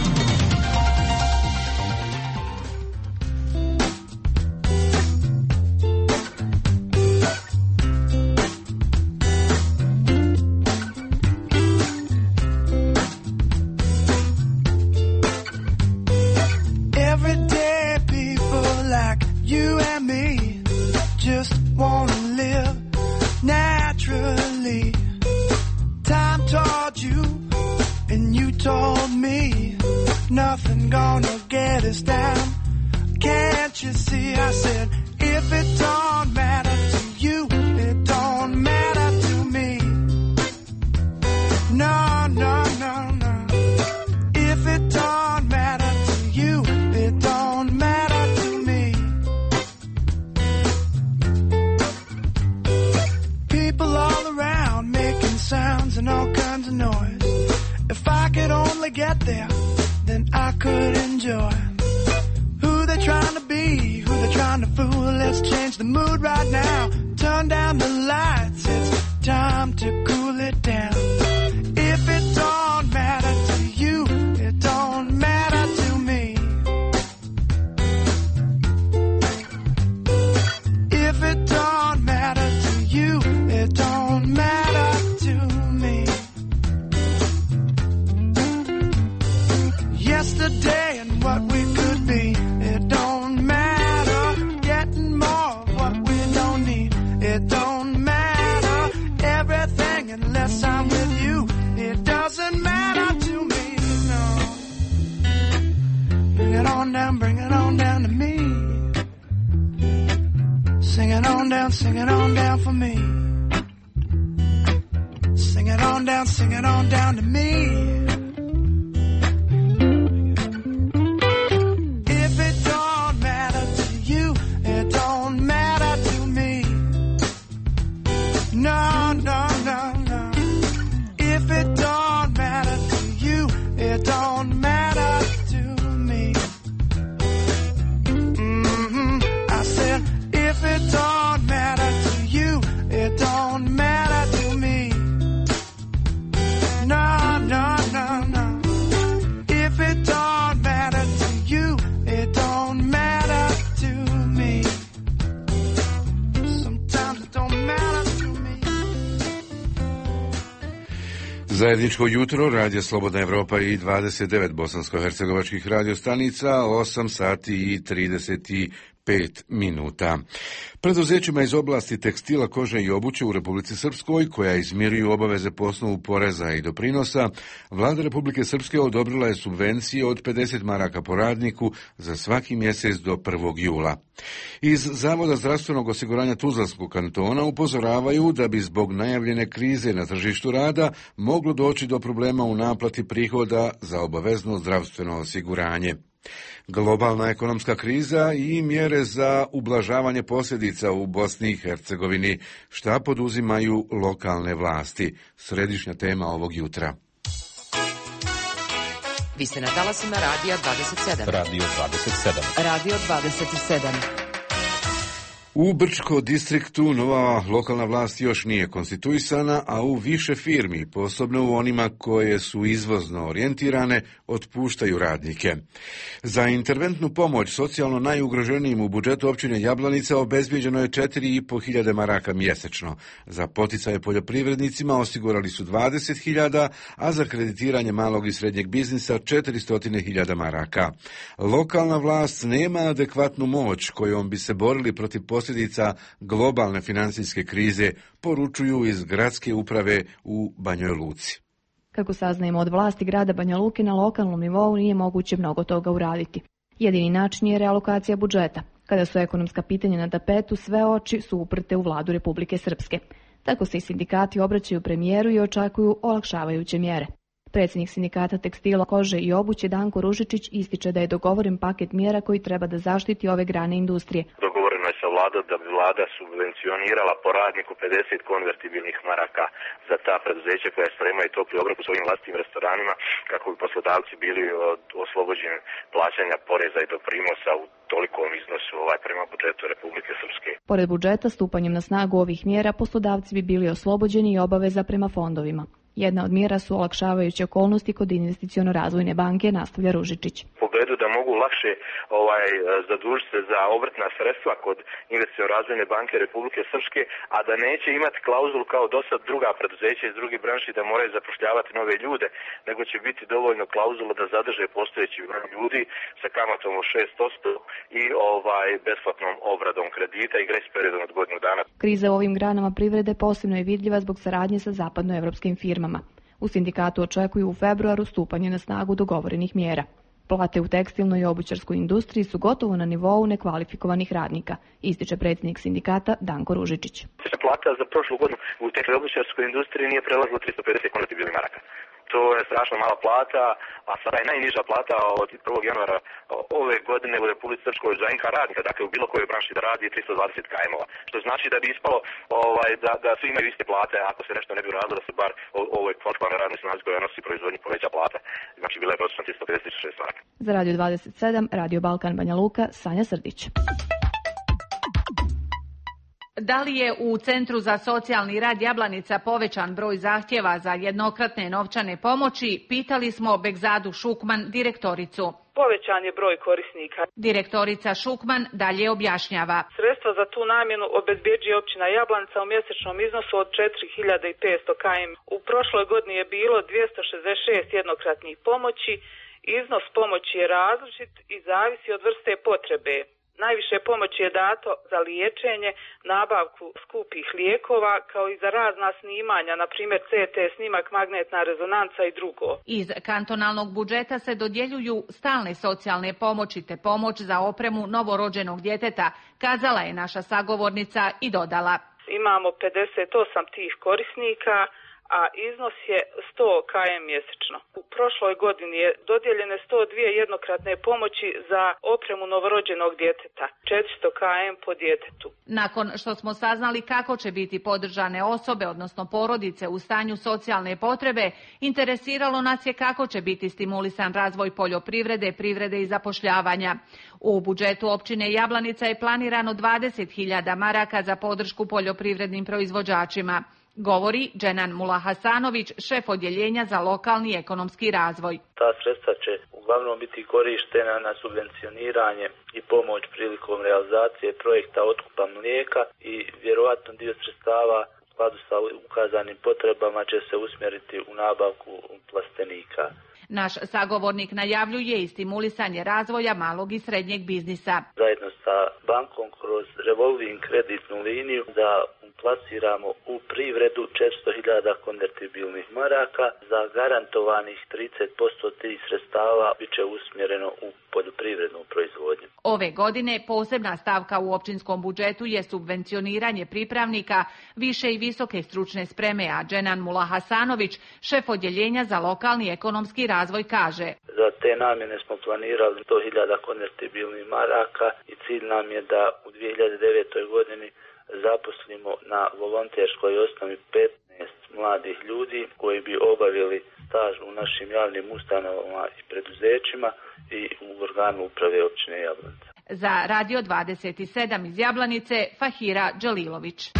Nothing gonna get us down. Can't you see? I said, if it don't matter to you, it don't matter to me. No, no, no, no. If it don't matter to you, it don't matter to me. People all around making sounds and all kinds of noise. If I could only get there, then I could enjoy who they're trying to be, who they're trying to fool. Let's change the mood right now. Turn down the lights. It's time to cool it down. If it don't matter to you, it don't matter to me. If it don't matter to you, it don't matter to me. Yesterday and what we could be, it don't matter. Getting more of what we don't need, it don't matter. Everything unless I'm with you, it doesn't matter to me, no. Bring it on down to me. Sing it on down for me. Sing it on down to me. No, no, no, no. If it don't matter to you, it don't matter to me. I said, if it don't matter to you, it don't matter to me. No, no, no, no. If it don't matter to you, it don't matter to me. Sometimes it don't matter to me. Zajedničko jutro, Radio Slobodna Evropa i 29 bosansko-hercegovačkih radiostanica, 8 sati i 35 minuta. Preduzećima iz oblasti tekstila, kože i obuće u Republici Srpskoj, koja izmiruju obaveze po osnovu poreza i doprinosa, Vlada Republike Srpske odobrila je subvencije od 50 maraka po radniku za svaki mjesec do 1. jula. Iz Zavoda zdravstvenog osiguranja Tuzlanskog kantona upozoravaju da bi zbog najavljene krize na tržištu rada moglo doći do problema u naplati prihoda za obavezno zdravstveno osiguranje. Globalna ekonomska kriza i mjere za ublažavanje posljedica u Bosni i Hercegovini. Šta poduzimaju lokalne vlasti? Središnja tema ovog jutra. Vi ste na talasima Radija 27. Radio 27. Radio 27. U Brčko distriktu nova lokalna vlast još nije konstituisana, a u više firmi, posebno u onima koje su izvozno orijentirane, otpuštaju radnike. Za interventnu pomoć socijalno najugroženijim u budžetu općine Jablanica obezbijeđeno je 4.500 maraka mjesečno. Za poticaje poljoprivrednicima osigurali su 20.000, a za kreditiranje malog i srednjeg biznisa 400.000 maraka. Lokalna vlast nema adekvatnu moć kojom bi se borili protiv posljedica globalne financijske krize, poručuju iz gradske uprave u Banjoj Luci. Kako saznajemo od vlasti grada Banja Luke, na lokalnom nivou nije moguće mnogo toga uraditi. Jedini način je realokacija budžeta. Kada su ekonomska pitanja na tapetu, sve oči su uprte u vladu Republike Srpske. Tako se i sindikati obraćaju premijeru i očekuju olakšavajuće mjere. Predsjednik sindikata tekstila, kože i obuće Danko Ružičić ističe da je dogovoren paket mjera koji treba da zaštiti ove grane industrije. Dogovoreno je sa vladom da bi vlada subvencionirala po radniku 50 konvertibilnih maraka za ta preduzeća koja spremaju topli obrok u svojim vlastitim restoranima, kako bi poslodavci bili oslobođeni plaćanja poreza i doprinosa u tolikom iznosu prema budžetu Republike Srpske. Pored budžeta, stupanjem na snagu ovih mjera, poslodavci bi bili oslobođeni i obaveza prema fondovima. Jedna od mjera su olakšavajuće okolnosti kod investiciono-razvojne banke, nastavlja Ružičić. U pogledu da mogu lakše zadužiti se za obrtna sredstva kod investiciono-razvojne banke Republike Srpske, a da neće imati klauzulu kao do sad druga preduzeća iz drugih branši da moraju zapošljavati nove ljude, nego će biti dovoljno klauzula da zadrže postojeći broj ljudi sa kamatom od 6% i besplatnom obradom kredita i grejs periodom od godinu dana. Kriza u ovim granama privrede posebno je vidljiva zbog saradnje sa zapadnoevropskim firmama. U sindikatu očekuju u februaru stupanje na snagu dogovorenih mjera. Plate u tekstilnoj i obućarskoj industriji su gotovo na nivou nekvalifikovanih radnika, ističe predsjednik sindikata Danko Ružičić. Plata za prošlu godinu u tekstilnoj i obućarskoj industriji nije prelazila 350 konvertibilnih maraka. To je strašno mala plata, a sada je najniža plata od 1. januara ove godine u Republici Srpskoj za NK radnika, dakle u bilo kojoj branši da radi 320 km-ova. Što znači da bi ispalo da svi imaju iste plate, ako se nešto ne bi uradilo da se bar ovoj kvalifikovanoj radnoj snazi koja nosi proizvodnju poveća plata. Znači bila je prosječno 356 maraka. Za Radio 27, Radio Balkan Banja Luka, Sanja Srdić. Da li je u Centru za socijalni rad Jablanica povećan broj zahtjeva za jednokratne novčane pomoći, pitali smo Begzadu Šukman, direktoricu. Povećan je broj korisnika. Direktorica Šukman dalje objašnjava. Sredstva za tu namjenu obezbjeđuje općina Jablanica u mjesečnom iznosu od 4.500 km. U prošloj godini je bilo 266 jednokratnih pomoći. Iznos pomoći je različit i zavisi od vrste potrebe. Najviše pomoći je dato za liječenje, nabavku skupih lijekova, kao i za razna snimanja, na primjer CT snimak, magnetna rezonanca i drugo. Iz kantonalnog budžeta se dodjeljuju stalne socijalne pomoći te pomoć za opremu novorođenog djeteta, kazala je naša sagovornica i dodala. Imamo 58 tih korisnika, a iznos je 100 km mjesečno. U prošloj godini je dodijeljene 102 jednokratne pomoći za opremu novorođenog djeteta, 400 km po djetetu. Nakon što smo saznali kako će biti podržane osobe, odnosno porodice u stanju socijalne potrebe, interesiralo nas je kako će biti stimulisan razvoj poljoprivrede, privrede i zapošljavanja. U budžetu općine Jablanica je planirano 20.000 maraka za podršku poljoprivrednim proizvođačima. Govori Dženan Mulahasanović, šef odjeljenja za lokalni ekonomski razvoj. Ta sredstva će uglavnom biti korištena na subvencioniranje i pomoć prilikom realizacije projekta otkupa mlijeka i vjerojatno dio sredstava u skladu sa ukazanim potrebama će se usmjeriti u nabavku plastenika. Naš sagovornik najavljuje i stimulisanje razvoja malog i srednjeg biznisa. Zajedno sa bankom kroz revolving kreditnu liniju da plasiramo u privredu 400.000 konvertibilnih maraka. Za garantovanih 30% tih sredstava bit će usmjereno u poljoprivrednu proizvodnju. Ove godine posebna stavka u općinskom budžetu je subvencioniranje pripravnika više i visoke stručne spreme, a Dženan Mulahasanović, šef odjeljenja za lokalni ekonomski razvoj, kaže. Za te namjene smo planirali 100.000 konvertibilnih maraka i cilj nam je da u 2009. godini zaposlimo na volonterskoj osnovi 15 mladih ljudi koji bi obavili staž u našim javnim ustanovama i preduzećima i u organu uprave općine Jablanica. Za Radio 27 iz Jablanice, Fahira Đalilović.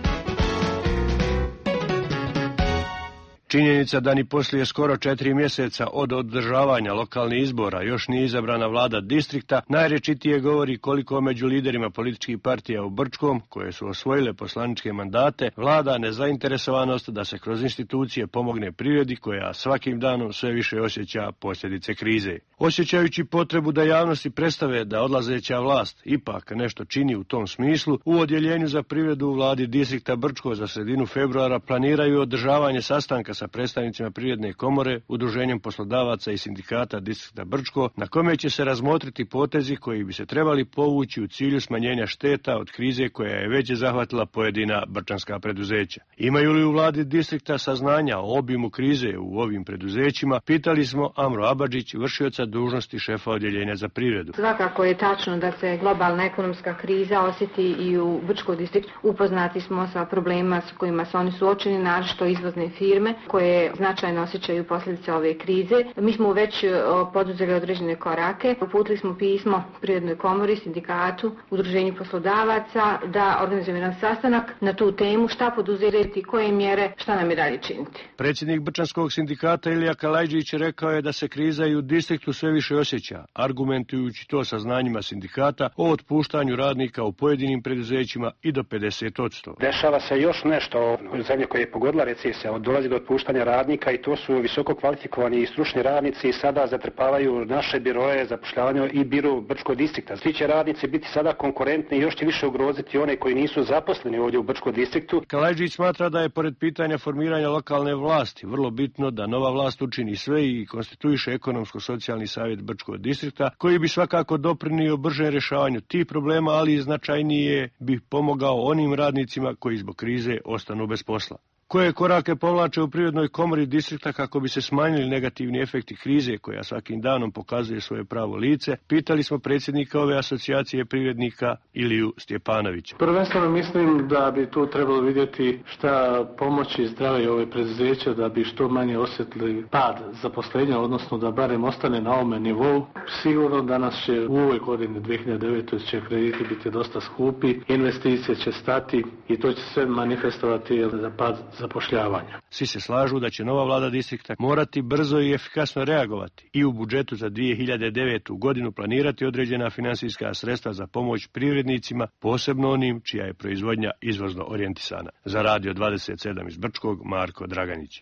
Činjenica da ni poslije skoro 4 mjeseca od održavanja lokalnih izbora još nije izabrana vlada distrikta, najrečitije govori koliko među liderima političkih partija u Brčkom, koje su osvojile poslaničke mandate, vlada nezainteresovanost da se kroz institucije pomogne privredi koja svakim danom sve više osjeća posljedice krize. Osjećajući potrebu da javnosti predstave da odlazeća vlast ipak nešto čini u tom smislu, u odjeljenju za privredu u vladi distrikta Brčko za sredinu februara planiraju održavanje sastanka sa predstavnicima Privredne komore, Udruženjem poslodavaca i sindikata distrikta Brčko, na kome će se razmotriti potezi koji bi se trebali povući u cilju smanjenja šteta od krize koja je već zahvatila pojedina brčanska preduzeća. Imaju li u vladi distrikta saznanja o obimu krize u ovim preduzećima, pitali smo Amro Abadžić, vršioca dužnosti šefa odjeljenja za privredu. Svakako je tačno da se globalna ekonomska kriza osjeti i u Brčkom distriktu. Upoznati smo sa problemima s kojima su oni suočeni, naročito izvozne firme koje značajno osjećaju posljedice ove krize. Mi smo već poduzeli određene korake. Uputili smo pismo Privrednoj komori, sindikatu, Udruženju poslodavaca da organizujemo jedan sastanak na tu temu, šta poduzeti, koje mjere, šta nam je dalje činiti. Predsjednik Brčanskog sindikata Ilija Kalajđić rekao je da se kriza i u distriktu sve više osjeća, argumentujući to saznanjima sindikata o otpuštanju radnika u pojedinim preduzećima i do 50%. Dešava se još nešto u zemlji koja je pogodila recesija, dolazi do otpuštanja radnika i to su visoko kvalifikovani i stručni radnici i sada zatrpavaju naše biroje zapošljavanja i biro Brčkog distrikta. Svi će radnici biti sada konkurentni i još će više ugroziti one koji nisu zaposleni ovdje u Brčkom distriktu. Kalajđić smatra da je pored pitanja formiranja lokalne vlasti vrlo bitno da nova vlast učini sve i konstituiše ekonomsko-socijalni savjet Brčkog distrikta, koji bi svakako doprinio bržem rješavanju tih problema, ali i značajnije bi pomogao onim radnicima koji zbog krize ostanu bez posla. Koje korake povlače u Privrednoj komori distrikta kako bi se smanjili negativni efekti krize koja svakim danom pokazuje svoje pravo lice, pitali smo predsjednika ove asocijacije privrednika Iliju Stjepanovića. Prvenstveno mislim da bi tu trebalo vidjeti šta pomoći zdravlje ove preduzeća da bi što manje osjetili pad zaposlenja, odnosno da barem ostane na ovome nivou. Sigurno danas će u ovoj godini 2009. će krediti biti dosta skupi, investicije će stati i to će sve manifestovati za pad zapošljavanja. Svi se slažu da će nova vlada distrikta morati brzo i efikasno reagovati i u budžetu za 2009. godinu planirati određena finansijska sredstva za pomoć privrednicima, posebno onim čija je proizvodnja izvozno orijentisana. Za Radio 27 iz Brčkog, Marko Draganić.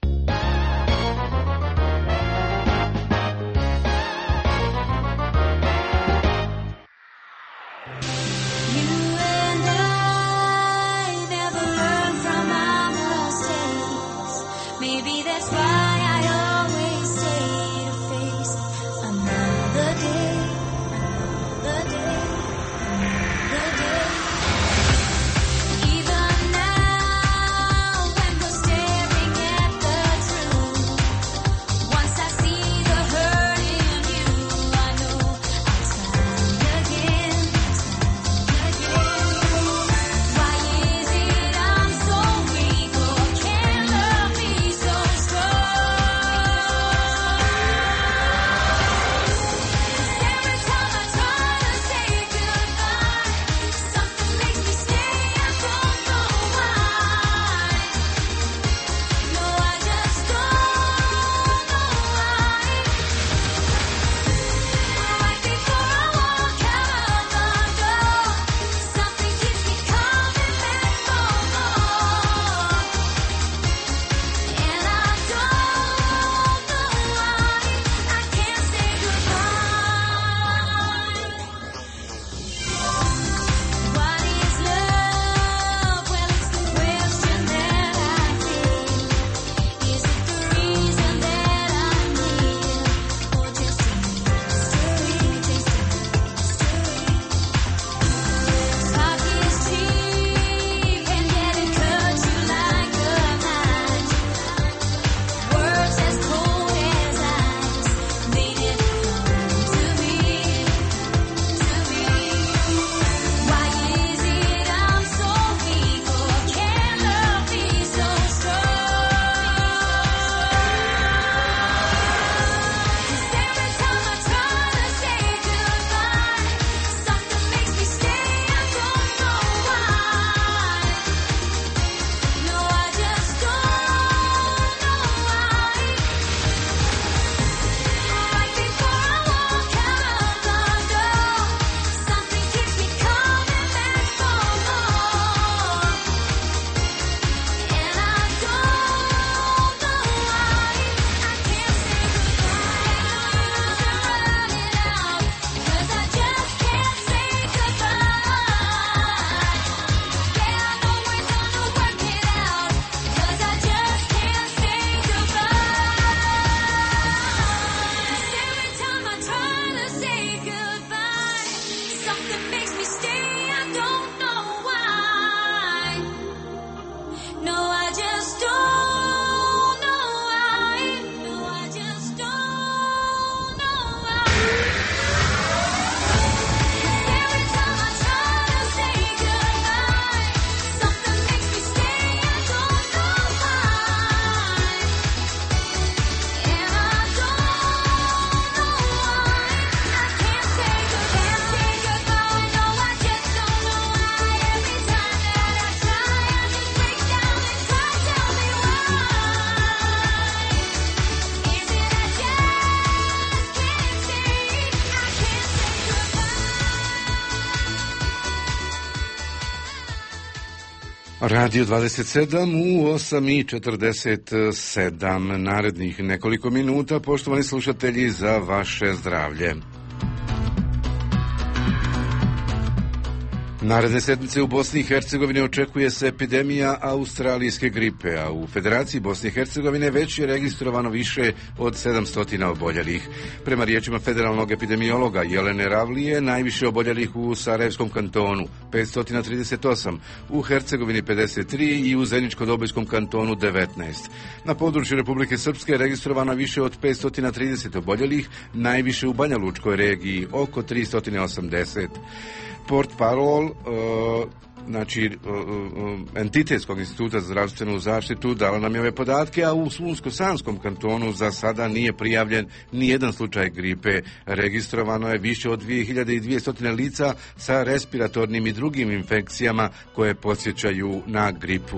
Even now, when we're staring at the Radio 27 u 8:47. Narednih nekoliko minuta, poštovani slušatelji, za vaše zdravlje. Naredne sedmice u Bosni i Hercegovini očekuje se epidemija australijske gripe, a u Federaciji Bosne i Hercegovine već je registrovano više od 700 oboljelih. Prema riječima federalnog epidemiologa Jelene Ravlije, najviše oboljelih u Sarajevskom kantonu, 538, u Hercegovini 53 i u Zeničko-Dobojskom kantonu 19. Na području Republike Srpske registrovano više od 530 oboljelih, najviše u Banja Lučkoj regiji, oko 380. Port Parol, Entitetskog instituta za zdravstvenu zaštitu, dala nam je ove podatke, a u Slunsko-Sanskom kantonu za sada nije prijavljen ni jedan slučaj gripe. Registrovano je više od 2200 lica sa respiratornim i drugim infekcijama koje podsjećaju na gripu.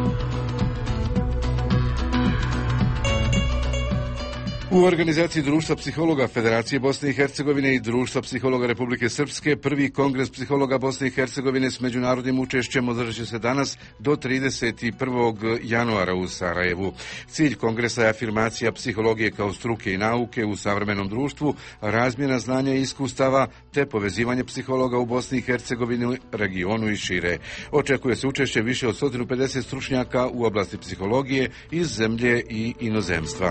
U organizaciji Društva psihologa Federacije Bosne i Hercegovine i Društva psihologa Republike Srpske prvi kongres psihologa Bosne i Hercegovine s međunarodnim učešćem održat će se danas do 31. januara u Sarajevu. Cilj kongresa je afirmacija psihologije kao struke i nauke u savremenom društvu, razmjena znanja i iskustava te povezivanje psihologa u Bosni i Hercegovini, regionu i šire. Očekuje se učešće više od 150 stručnjaka u oblasti psihologije iz zemlje i inozemstva.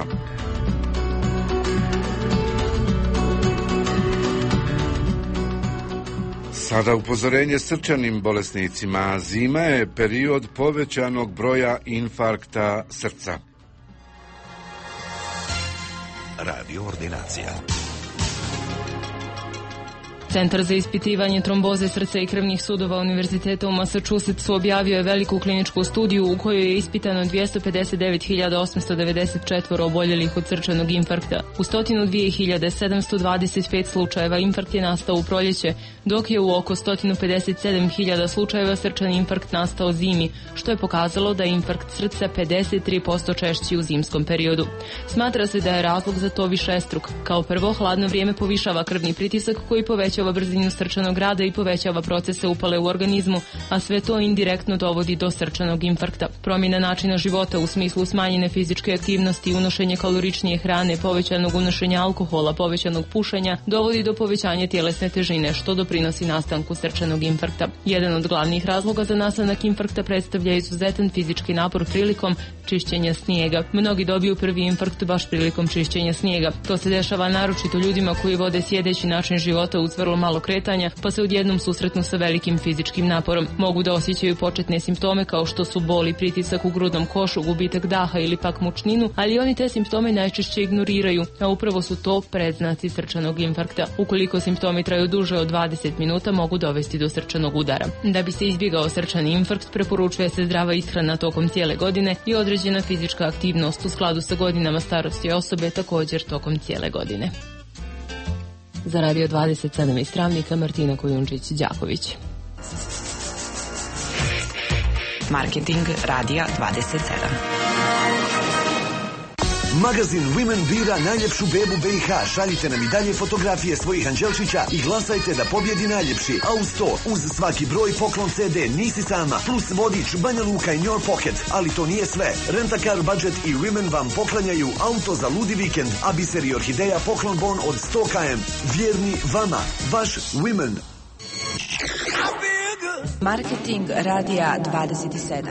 Sada upozorenje srčanim bolesnicima. Zima je period povećanog broja infarkta srca. Radio ordinacija. Centar za ispitivanje tromboze srca i krvnih sudova Univerziteta u Massachusettsu objavio je veliku kliničku studiju u kojoj je ispitano 259.894 oboljelih od srčanog infarkta. U 102.725 slučajeva infarkt je nastao u proljeće, dok je u oko 157.000 slučajeva srčani infarkt nastao zimi, što je pokazalo da je infarkt srca 53% češći u zimskom periodu. Smatra se da je razlog za to višestruk. Kao prvo, hladno vrijeme povišava krvni pritisak koji povećava brzinu srčanog rada i povećava procese upale u organizmu, a sve to indirektno dovodi do srčanog infarkta. Promjena načina života u smislu smanjene fizičke aktivnosti, unošenje kaloričnije hrane, povećanog unošenja alkohola, povećanog pušenja, dovodi do povećanja tjelesne težine, što doprinosi nastanku srčanog infarkta. Jedan od glavnih razloga za nastanak infarkta predstavlja izuzetan fizički napor prilikom čišćenja snijega. Mnogi dobiju prvi infarkt baš prilikom čišćenja snijega. To se dešava naročito ljudima koji vode sjedeći način života uz vrlo malo kretanja, pa se odjednom susretnu sa velikim fizičkim naporom. Mogu da osjećaju početne simptome kao što su bol i pritisak u grudnom košu, gubitak daha ili pak mučninu, ali oni te simptome najčešće ignoriraju, a upravo su to predznaci srčanog infarkta. Ukoliko simptomi traju duže od 20 minuta, mogu dovesti do srčanog udara. Da bi se izbjegao srčani infarkt, preporučuje se zdrava ishrana tokom cijele godine i određena fizička aktivnost u skladu sa godinama starosti osobe, također tokom cijele godine. Za Radio 27 iz Travnika, Martina Kojundžić-Đaković. Marketing Radija 27. Magazin Women bira najljepšu bebu BiH. Šaljite nam i dalje fotografije svojih anđelčića i glasajte da pobjedi najljepši. A uz to, uz svaki broj poklon CD Nisi sama, plus vodič Banja Luka in Your Pocket. Ali to nije sve. Rent-a-car budget i Women vam poklanjaju auto za ludi vikend, a Biser i Orhideja poklon bon od 100 km. Vjerni vama, vaš Women. Marketing Radija 27.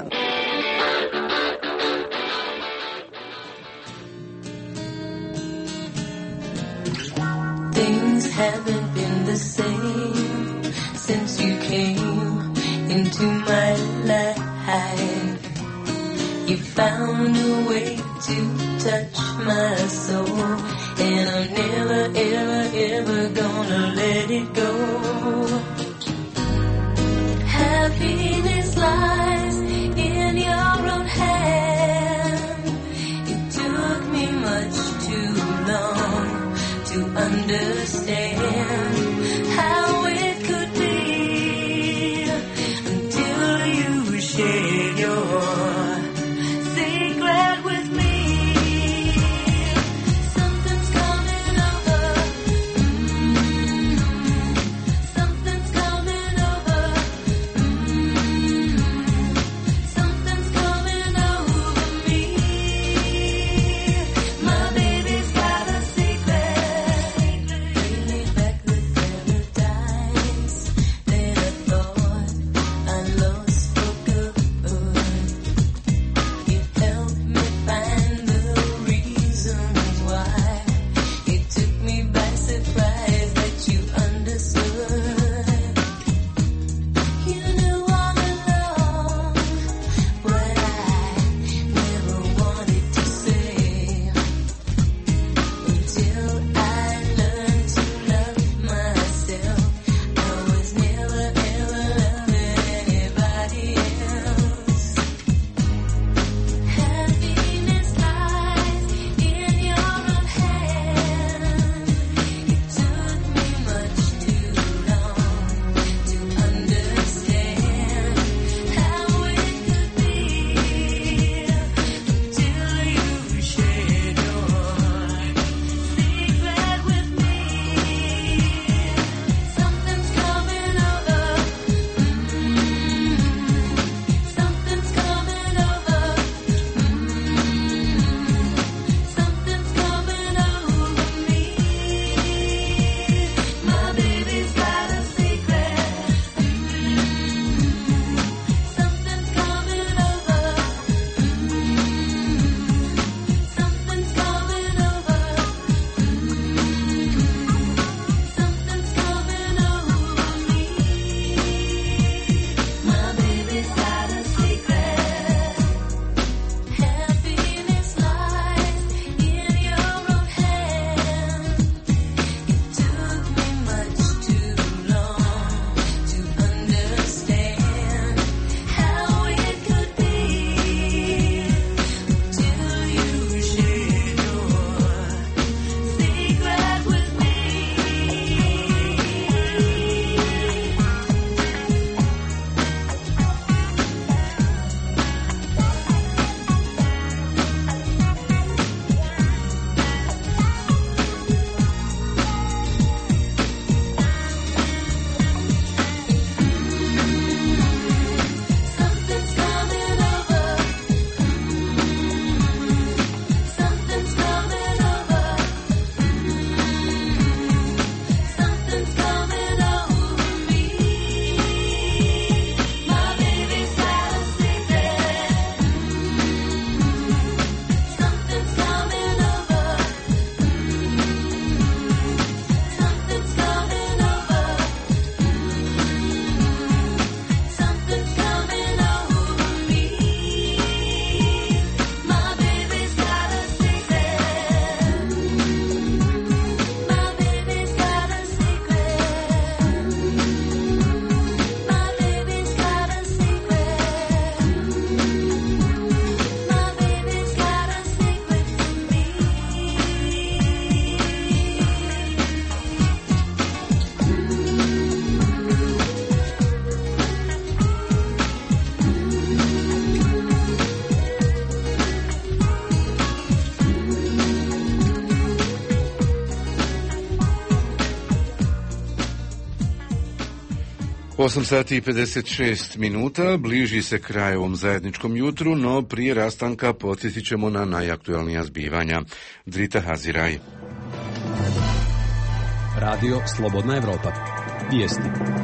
Things haven't been the same since you came into my life. You found a way to touch my soul, and I'm never, ever, ever gonna let it go. Happiness lies in your own hand. It took me much too long to understand how it could be until you shared your secret with me. Something's coming over. Something's 8 sati i 56 minuta, bliži se kraj ovom zajedničkom jutru, no prije rastanka podsjetit ćemo na najaktualnija zbivanja. Drita Haziraj. Radio Slobodna Evropa. Vijesti.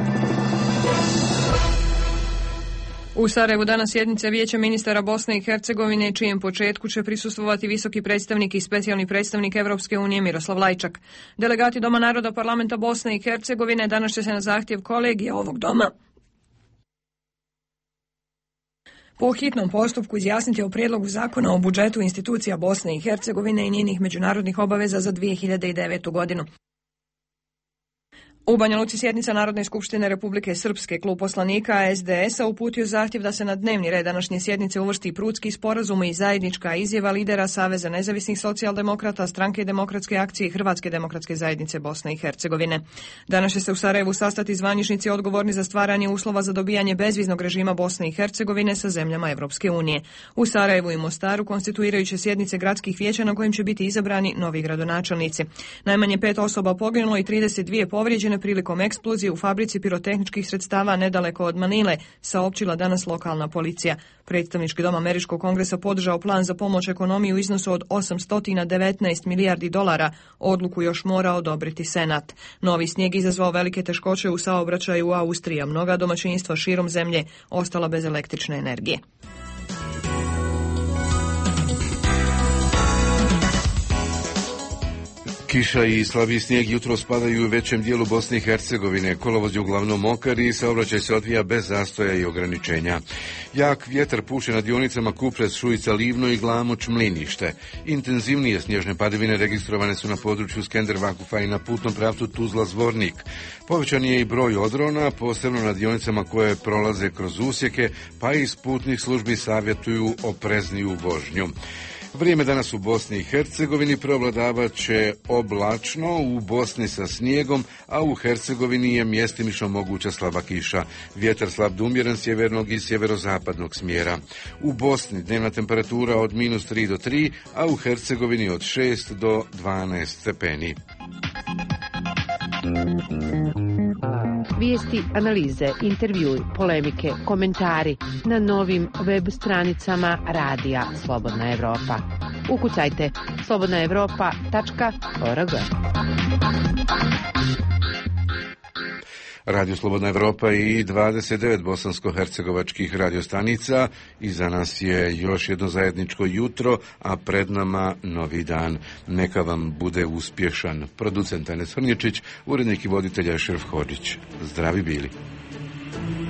U Sarajevu danas sjednica Vijeća ministara Bosne i Hercegovine, čijem početku će prisustvovati visoki predstavnik i specijalni predstavnik Evropske unije Miroslav Lajčak. Delegati Doma naroda Parlamenta Bosne i Hercegovine danas će se na zahtjev kolegija ovog doma po hitnom postupku izjasniti o prijedlogu zakona o budžetu institucija Bosne i Hercegovine i njenih međunarodnih obaveza za 2009. godinu. U Banja Luci sjednica Narodne skupštine Republike Srpske, klub poslanika SDS-a uputio zahtjev da se na dnevni red današnje sjednice uvrsti Prudski sporazum i zajednička izjava lidera Saveza nezavisnih socijaldemokrata, Stranke demokratske akcije i Hrvatske demokratske zajednice Bosne i Hercegovine. Danas će se u Sarajevu sastati zvaničnici odgovorni za stvaranje uslova za dobijanje bezviznog režima Bosne i Hercegovine sa zemljama Evropske unije. U Sarajevu i Mostaru konstituirajuće sjednice gradskih vijeća na kojim će biti izabrani novi gradonačelnici. Najmanje 5 osoba poginulo i 32 povrijeđene prilikom eksplozije u fabrici pirotehničkih sredstava nedaleko od Manile, saopćila danas lokalna policija. Predstavnički dom Američkog kongresa podržao plan za pomoć ekonomiji u iznosu od 819 milijardi dolara. Odluku još mora odobriti Senat. Novi snijeg izazvao velike teškoće u saobraćaju u Austriji, a mnoga domaćinstva širom zemlje ostala bez električne energije. Kiša i slabi snijeg jutro spadaju u većem dijelu Bosne i Hercegovine. Kolovoz je uglavnom mokar i saobraćaj se odvija bez zastoja i ograničenja. Jak vjetar puše na dionicama Kupres, Šujica, Livno i Glamoč, Mlinište. Intenzivnije snježne padavine registrovane su na području Skender Vakufa i na putnom pravcu Tuzla Zvornik. Povećan je i broj odrona, posebno na dionicama koje prolaze kroz usjeke, pa iz putnih službi savjetuju oprezniju vožnju. Vrijeme danas u Bosni i Hercegovini preovladavat će oblačno, u Bosni sa snijegom, a u Hercegovini je mjestimično moguća slaba kiša. Vjetar slab do umjeren sjevernog i sjeverozapadnog smjera. U Bosni dnevna temperatura od -3 do 3, a u Hercegovini od 6 do 12 stepeni. Vijesti, analize, intervjui, polemike, komentari na novim web stranicama Radija Slobodna Evropa. Ukucajte slobodnaevropa.org. Radio Slobodna Evropa i 29 bosansko-hercegovačkih radiostanica. Iza nas je još jedno zajedničko jutro, a pred nama novi dan. Neka vam bude uspješan. Producent Enes Hrnječić, urednik i voditelj Ešref Hodžić. Zdravi bili.